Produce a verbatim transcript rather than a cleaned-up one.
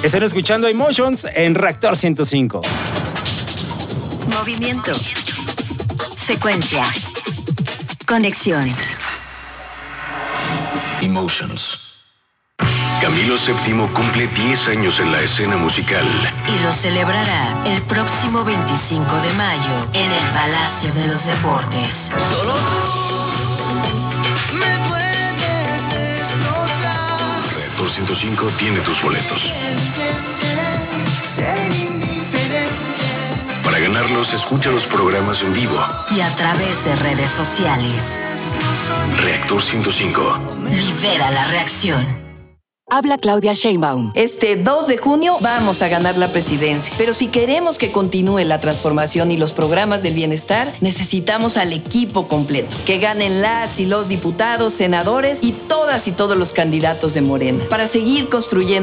Están escuchando Emotions en Reactor ciento cinco. Movimiento. Secuencia. Conexión. Emotions. Camilo séptimo cumple diez años en la escena musical. Y lo celebrará el próximo veinticinco de mayo en el Palacio de los Deportes. Solo tú me puedes destrozar. Reactor ciento cinco tiene tus boletos. Ser indiferente. Para ganarlos, escucha los programas en vivo. Y a través de redes sociales. Reactor ciento cinco. Libera la reacción. Habla Claudia Sheinbaum. Este dos de junio vamos a ganar la presidencia. Pero si queremos que continúe la transformación y los programas del bienestar, necesitamos al equipo completo. Que ganen las y los diputados, senadores y todas y todos los candidatos de Morena. Para seguir construyendo